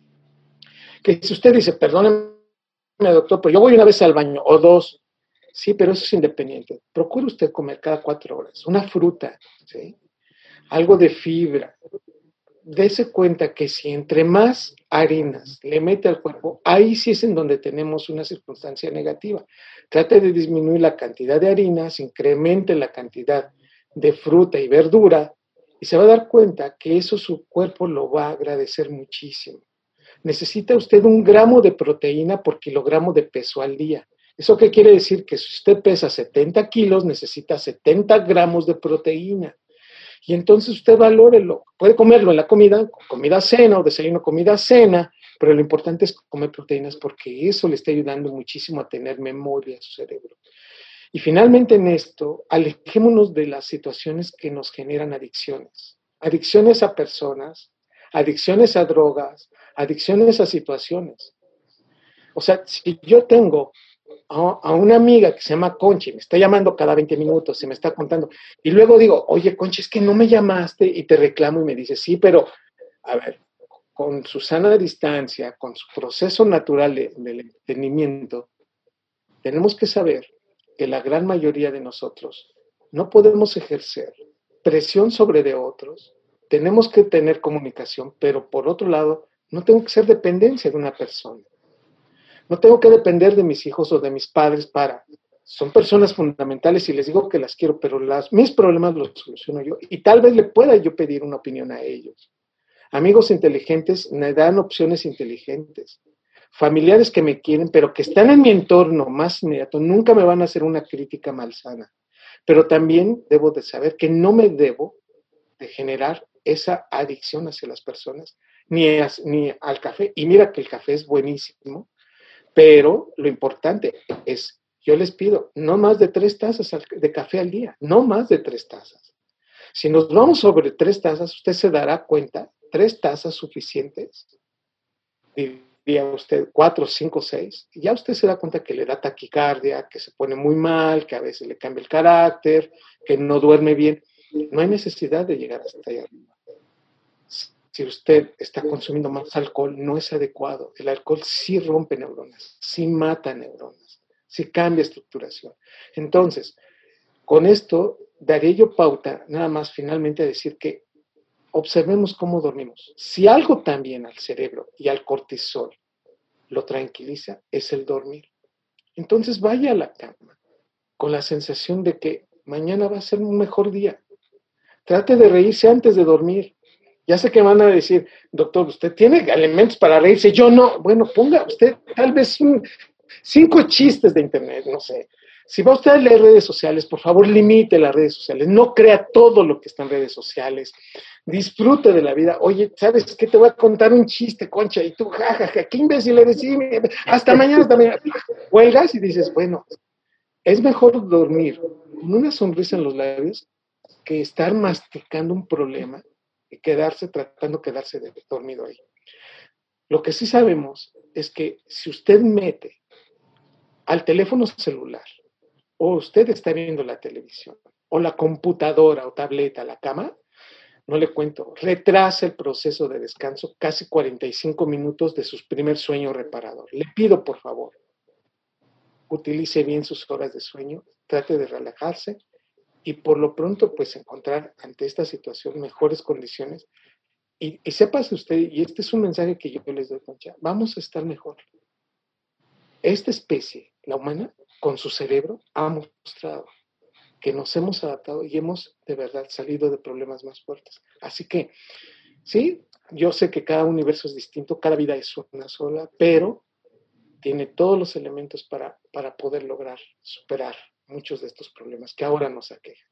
Que si usted dice, perdóneme, doctor, pero yo voy una vez al baño, o dos, sí, pero eso es independiente. Procure usted comer cada cuatro horas, una fruta, ¿sí? Algo de fibra. Dese cuenta que si entre más harinas le mete al cuerpo, ahí sí es en donde tenemos una circunstancia negativa. Trate de disminuir la cantidad de harinas, incremente la cantidad de fruta y verdura, y se va a dar cuenta que eso su cuerpo lo va a agradecer muchísimo. Necesita usted un gramo de proteína por kilogramo de peso al día. ¿Eso qué quiere decir? Que si usted pesa setenta kilos, necesita setenta gramos de proteína. Y entonces usted valórelo. Puede comerlo en la comida, comida cena o desayuno, comida cena, pero lo importante es comer proteínas porque eso le está ayudando muchísimo a tener memoria a su cerebro. Y finalmente en esto, alejémonos de las situaciones que nos generan adicciones. Adicciones a personas, adicciones a drogas, adicciones a situaciones. O sea, si yo tengo a, a una amiga que se llama Conchi, me está llamando cada veinte minutos, se me está contando, y luego digo, oye, Conchi, es que no me llamaste, y te reclamo y me dice, sí, pero, a ver, con su sana distancia, con su proceso natural de, del entendimiento, tenemos que saber que la gran mayoría de nosotros no podemos ejercer presión sobre de otros, tenemos que tener comunicación, pero por otro lado, no tengo que ser dependencia de una persona. No tengo que depender de mis hijos o de mis padres para. Son personas fundamentales y les digo que las quiero, pero las, mis problemas los soluciono yo. Y tal vez le pueda yo pedir una opinión a ellos. Amigos inteligentes me dan opciones inteligentes. Familiares que me quieren, pero que están en mi entorno más inmediato, nunca me van a hacer una crítica malsana. Pero también debo de saber que no me debo de generar esa adicción hacia las personas, ni, as, ni al café. Y mira que el café es buenísimo, pero lo importante es, yo les pido, no más de tres tazas de café al día, no más de tres tazas. Si nos vamos sobre tres tazas, usted se dará cuenta, tres tazas suficientes, diría usted cuatro, cinco, seis, y ya usted se da cuenta que le da taquicardia, que se pone muy mal, que a veces le cambia el carácter, que no duerme bien. No hay necesidad de llegar hasta allá arriba. Si usted está consumiendo más alcohol, no es adecuado. El alcohol sí rompe neuronas, sí mata neuronas, sí cambia estructuración. Entonces, con esto daré yo pauta nada más finalmente a decir que observemos cómo dormimos. Si algo también al cerebro y al cortisol lo tranquiliza, es el dormir. Entonces vaya a la cama con la sensación de que mañana va a ser un mejor día. Trate de reírse antes de dormir. Ya sé que van a decir, doctor, ¿usted tiene elementos para reírse? Yo no. Bueno, ponga usted tal vez un, cinco chistes de internet, no sé. Si va usted a leer redes sociales, por favor, limite las redes sociales. No crea todo lo que está en redes sociales. Disfrute de la vida. Oye, ¿sabes qué? Te voy a contar un chiste, Concha. Y tú, jajaja, ja, ja, qué imbécil eres. Sí, hasta mañana, hasta mañana. Huelgas y dices, bueno, es mejor dormir con una sonrisa en los labios que estar masticando un problema y quedarse, tratando de quedarse de, dormido ahí. Lo que sí sabemos es que si usted mete al teléfono celular, o usted está viendo la televisión, o la computadora o tableta a la cama, no le cuento, retrasa el proceso de descanso casi cuarenta y cinco minutos de su primer sueño reparador. Le pido, por favor, utilice bien sus horas de sueño, trate de relajarse y por lo pronto, pues, encontrar ante esta situación mejores condiciones. Y, y sépase usted, y este es un mensaje que yo les doy, Concha, vamos a estar mejor. Esta especie, la humana, con su cerebro, ha mostrado que nos hemos adaptado y hemos de verdad salido de problemas más fuertes. Así que, sí, yo sé que cada universo es distinto, cada vida es una sola, pero tiene todos los elementos para, para poder lograr superar muchos de estos problemas que ahora nos aquejan.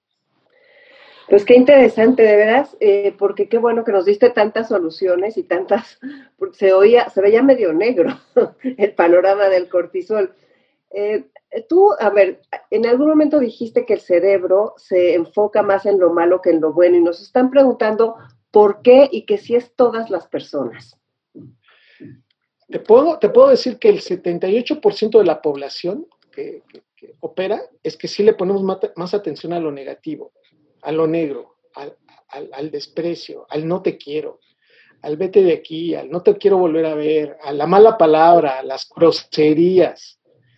Pues qué interesante, de veras, eh, porque qué bueno que nos diste tantas soluciones y tantas, porque se oía, se veía medio negro el panorama del cortisol. Eh, tú, a ver, en algún momento dijiste que el cerebro se enfoca más en lo malo que en lo bueno y nos están preguntando por qué y que si es todas las personas. Te puedo, te puedo decir que el setenta y ocho por ciento de la población que, que, que opera es que sí le ponemos más, más atención a lo negativo, a lo negro, al, al, al desprecio, al no te quiero, al vete de aquí, al no te quiero volver a ver, a la mala palabra, a las groserías.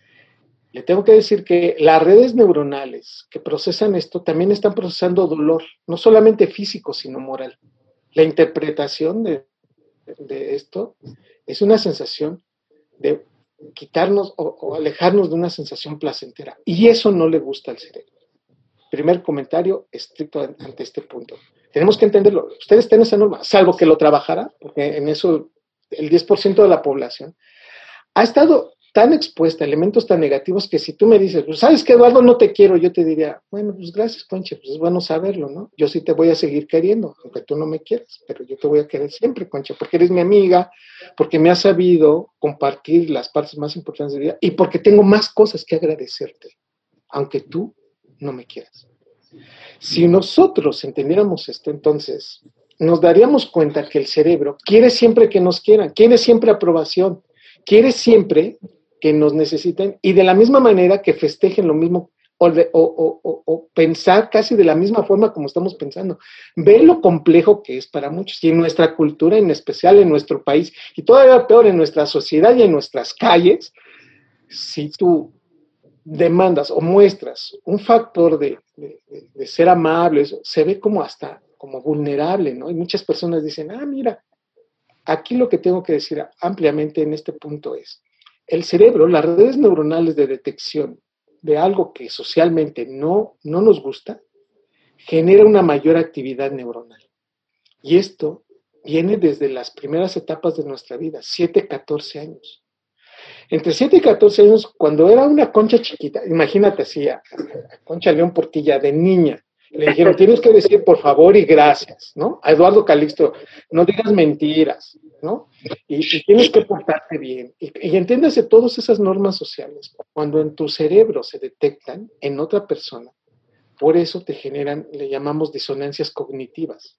Le tengo que decir que las redes neuronales que procesan esto también están procesando dolor, no solamente físico, sino moral. La interpretación de, de esto es una sensación de quitarnos o, o alejarnos de una sensación placentera. Y eso no le gusta al cerebro. Primer comentario estricto ante este punto. Tenemos que entenderlo. Ustedes están en esa norma, salvo que lo trabajara, porque en eso el diez por ciento de la población ha estado tan expuesta a elementos tan negativos que si tú me dices, pues, ¿sabes qué, Eduardo? No te quiero. Yo te diría, bueno, pues gracias, Concha, pues es bueno saberlo, ¿no? Yo sí te voy a seguir queriendo, aunque tú no me quieras, pero yo te voy a querer siempre, Concha, porque eres mi amiga, porque me has sabido compartir las partes más importantes de mi vida y porque tengo más cosas que agradecerte, aunque tú no me quieras. Si nosotros entendiéramos esto, entonces nos daríamos cuenta que el cerebro quiere siempre que nos quieran, quiere siempre aprobación, quiere siempre que nos necesiten y de la misma manera que festejen lo mismo o, de, o, o, o, o pensar casi de la misma forma como estamos pensando. Ve lo complejo que es para muchos y en nuestra cultura, en especial en nuestro país y todavía peor en nuestra sociedad y en nuestras calles, si tú demandas o muestras un factor de, de, de, de ser amable, eso, se ve como hasta como vulnerable, ¿no? Y muchas personas dicen, ah, mira, aquí lo que tengo que decir ampliamente en este punto es, el cerebro, las redes neuronales de detección de algo que socialmente no, no nos gusta, genera una mayor actividad neuronal. Y esto viene desde las primeras etapas de nuestra vida, siete, catorce años. Entre siete y catorce años, cuando era una Concha chiquita, imagínate así, a, a Concha León Portilla de niña, le dijeron, tienes que decir por favor y gracias, ¿no? A Eduardo Calixto, no digas mentiras, ¿no? Y, y tienes que portarte bien. Y, y entiéndase todas esas normas sociales. Cuando en tu cerebro se detectan en otra persona, por eso te generan, le llamamos disonancias cognitivas.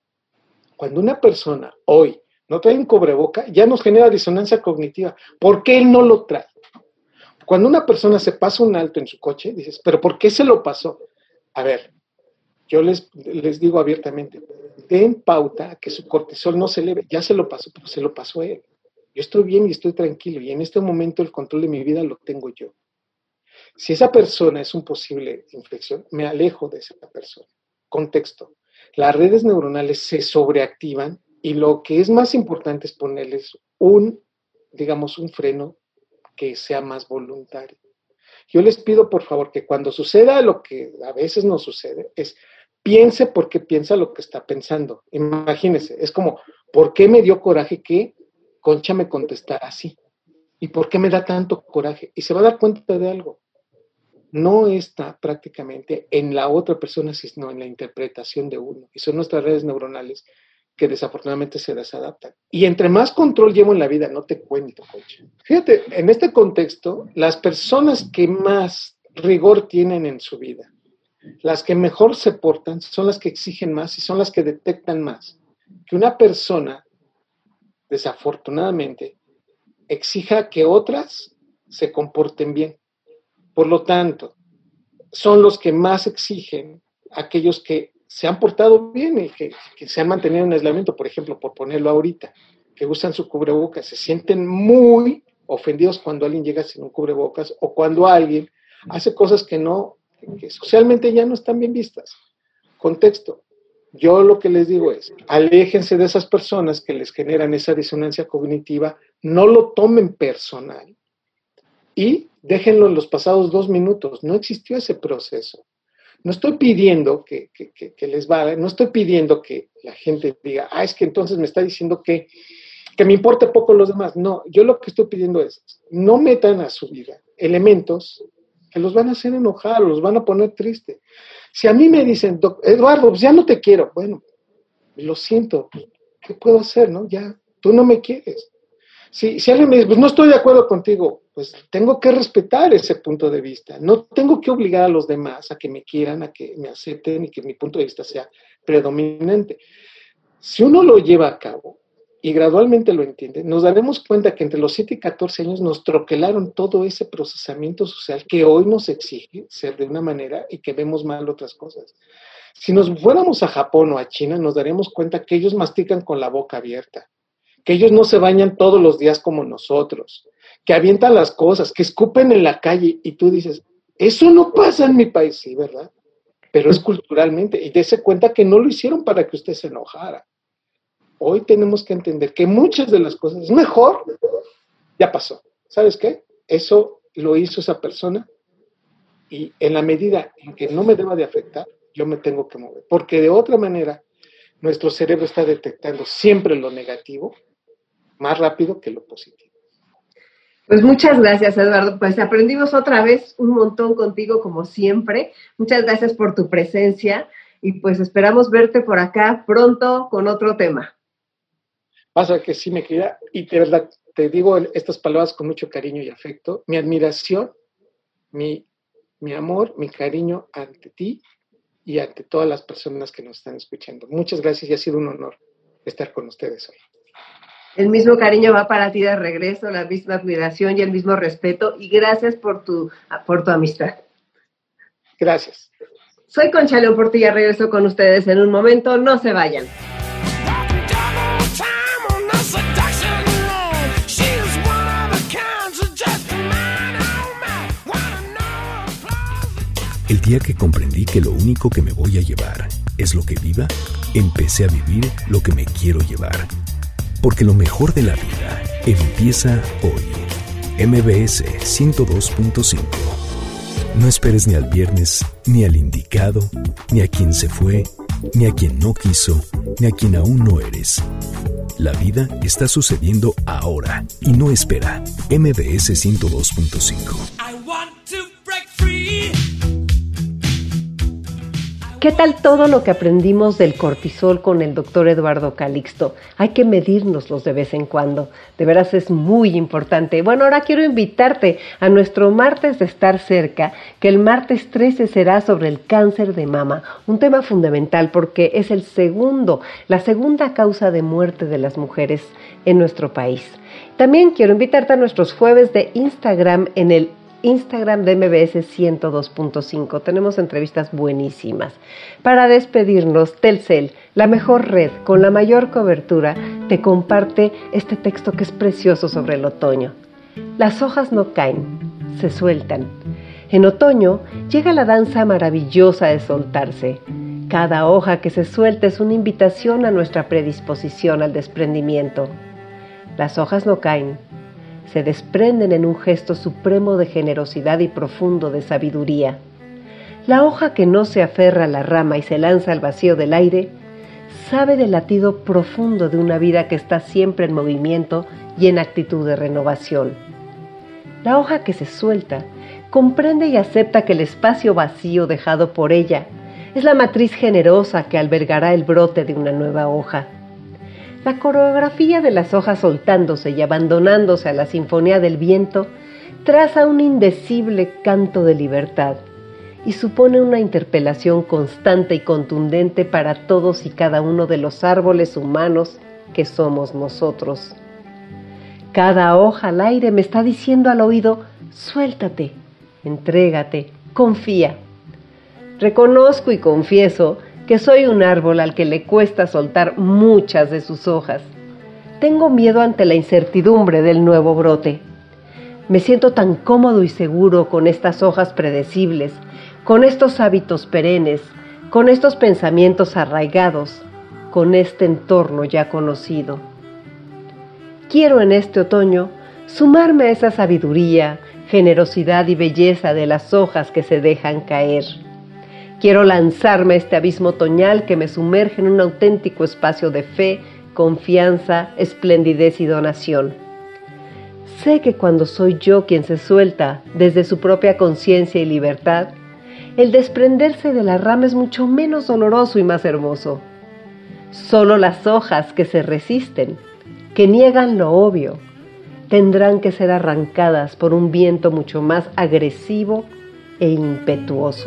Cuando una persona hoy no trae un cubreboca, ya nos genera disonancia cognitiva. ¿Por qué él no lo trae? Cuando una persona se pasa un alto en su coche, dices, ¿pero por qué se lo pasó? A ver, yo les, les digo abiertamente, den pauta a que su cortisol no se eleve. Ya se lo pasó, pero se lo pasó a él. Yo estoy bien y estoy tranquilo, y en este momento el control de mi vida lo tengo yo. Si esa persona es un posible infección, me alejo de esa persona. Contexto. Las redes neuronales se sobreactivan y lo que es más importante es ponerles un, digamos, un freno que sea más voluntario. Yo les pido, por favor, que cuando suceda lo que a veces nos sucede, es piense por qué piensa lo que está pensando. Imagínese, es como, ¿por qué me dio coraje que Concha me contestara así? ¿Y por qué me da tanto coraje? Y se va a dar cuenta de algo. No está prácticamente en la otra persona, sino en la interpretación de uno. Y son nuestras redes neuronales que desafortunadamente se desadaptan. Y entre más control llevo en la vida, no te cuento, Concha. Fíjate, en este contexto, las personas que más rigor tienen en su vida, las que mejor se portan, son las que exigen más y son las que detectan más. Que una persona, desafortunadamente, exija que otras se comporten bien. Por lo tanto, son los que más exigen aquellos que se han portado bien y que, que se han mantenido en aislamiento, por ejemplo, por ponerlo ahorita, que usan su cubrebocas, se sienten muy ofendidos cuando alguien llega sin un cubrebocas o cuando alguien hace cosas que no, que socialmente ya no están bien vistas. Contexto. Yo lo que les digo es, aléjense de esas personas que les generan esa disonancia cognitiva, no lo tomen personal y déjenlo en los pasados dos minutos. No existió ese proceso. No estoy pidiendo que, que, que, que les valga, no estoy pidiendo que la gente diga, ah, es que entonces me está diciendo que, que me importe poco los demás. No, yo lo que estoy pidiendo es, no metan a su vida elementos que los van a hacer enojar, los van a poner triste. Si a mí me dicen, Eduardo, pues ya no te quiero, bueno, lo siento, ¿qué puedo hacer, no? Ya, tú no me quieres. Si, si alguien me dice, pues no estoy de acuerdo contigo, pues tengo que respetar ese punto de vista. No tengo que obligar a los demás a que me quieran, a que me acepten y que mi punto de vista sea predominante. Si uno lo lleva a cabo y gradualmente lo entiende, nos daremos cuenta que entre los siete y catorce años nos troquelaron todo ese procesamiento social que hoy nos exige ser de una manera y que vemos mal otras cosas. Si nos fuéramos a Japón o a China, nos daremos cuenta que ellos mastican con la boca abierta, que ellos no se bañan todos los días como nosotros, que avientan las cosas, que escupen en la calle y tú dices, eso no pasa en mi país, sí, ¿verdad? Pero es culturalmente, y dése cuenta que no lo hicieron para que usted se enojara. Hoy tenemos que entender que muchas de las cosas, mejor, ya pasó. ¿Sabes qué? Eso lo hizo esa persona y en la medida en que no me deba de afectar, yo me tengo que mover. Porque de otra manera, nuestro cerebro está detectando siempre lo negativo más rápido que lo positivo. Pues muchas gracias, Eduardo. Pues aprendimos otra vez un montón contigo, como siempre. Muchas gracias por tu presencia y pues esperamos verte por acá pronto con otro tema. Pasa que sí, me querida, y de verdad te digo estas palabras con mucho cariño y afecto, mi admiración, mi, mi amor, mi cariño ante ti y ante todas las personas que nos están escuchando. Muchas gracias y ha sido un honor estar con ustedes hoy. El mismo cariño va para ti de regreso, la misma admiración y el mismo respeto, y gracias por tu, por tu amistad. Gracias. Soy Concha León Portilla, regreso con ustedes en un momento, no se vayan. El día que comprendí que lo único que me voy a llevar es lo que viva, empecé a vivir lo que me quiero llevar. Porque lo mejor de la vida empieza hoy. M B S ciento dos punto cinco. No esperes ni al viernes, ni al indicado, ni a quien se fue, ni a quien no quiso, ni a quien aún no eres. La vida está sucediendo ahora y no espera. M B S ciento dos punto cinco. ¿Qué tal todo lo que aprendimos del cortisol con el doctor Eduardo Calixto? Hay que medírnoslos de vez en cuando. De veras es muy importante. Bueno, ahora quiero invitarte a nuestro martes de estar cerca, que el martes trece será sobre el cáncer de mama. Un tema fundamental porque es el segundo, la segunda causa de muerte de las mujeres en nuestro país. También quiero invitarte a nuestros jueves de Instagram en el Instagram de M B S ciento dos punto cinco. Tenemos entrevistas buenísimas. Para despedirnos, Telcel, la mejor red con la mayor cobertura, te comparte este texto que es precioso sobre el otoño. Las hojas no caen, se sueltan. En otoño llega la danza maravillosa de soltarse. Cada hoja que se suelta es una invitación a nuestra predisposición al desprendimiento. Las hojas no caen, se desprenden en un gesto supremo de generosidad y profundo de sabiduría. La hoja que no se aferra a la rama y se lanza al vacío del aire, sabe del latido profundo de una vida que está siempre en movimiento y en actitud de renovación. La hoja que se suelta comprende y acepta que el espacio vacío dejado por ella es la matriz generosa que albergará el brote de una nueva hoja. La coreografía de las hojas soltándose y abandonándose a la sinfonía del viento traza un indecible canto de libertad y supone una interpelación constante y contundente para todos y cada uno de los árboles humanos que somos nosotros. Cada hoja al aire me está diciendo al oído, suéltate, entrégate, confía. Reconozco y confieso que soy un árbol al que le cuesta soltar muchas de sus hojas. Tengo miedo ante la incertidumbre del nuevo brote. Me siento tan cómodo y seguro con estas hojas predecibles, con estos hábitos perennes, con estos pensamientos arraigados, con este entorno ya conocido. Quiero en este otoño sumarme a esa sabiduría, generosidad y belleza de las hojas que se dejan caer. Quiero lanzarme a este abismo otoñal que me sumerge en un auténtico espacio de fe, confianza, esplendidez y donación. Sé que cuando soy yo quien se suelta desde su propia conciencia y libertad, el desprenderse de la rama es mucho menos doloroso y más hermoso. Solo las hojas que se resisten, que niegan lo obvio, tendrán que ser arrancadas por un viento mucho más agresivo e impetuoso.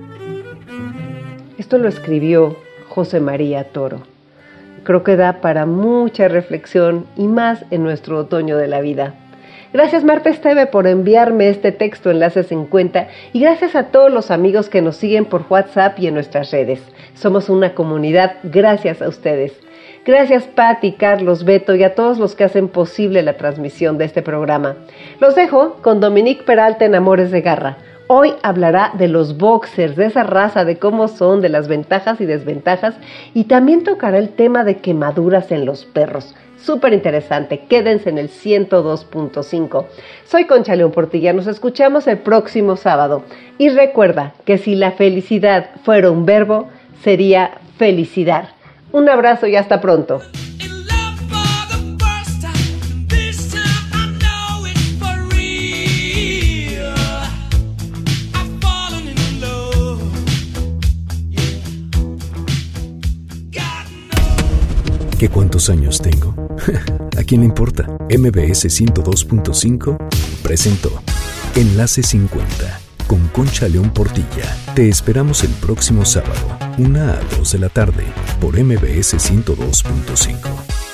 Esto lo escribió José María Toro. Creo que da para mucha reflexión y más en nuestro otoño de la vida. Gracias Marta Esteve por enviarme este texto Enlace cincuenta y gracias a todos los amigos que nos siguen por WhatsApp y en nuestras redes. Somos una comunidad gracias a ustedes. Gracias Pati, Carlos, Beto y a todos los que hacen posible la transmisión de este programa. Los dejo con Dominique Peralta en Amores de Garra. Hoy hablará de los boxers, de esa raza, de cómo son, de las ventajas y desventajas, y también tocará el tema de quemaduras en los perros. Súper interesante, quédense en el ciento dos punto cinco. Soy Concha León Portilla, nos escuchamos el próximo sábado. Y recuerda que si la felicidad fuera un verbo, sería felicidad. Un abrazo y hasta pronto. ¿Qué cuántos años tengo? ¿A quién le importa? M B S ciento dos punto cinco presentó Enlace cincuenta con Concha León Portilla. Te esperamos el próximo sábado, una a dos de la tarde, por M B S ciento dos punto cinco.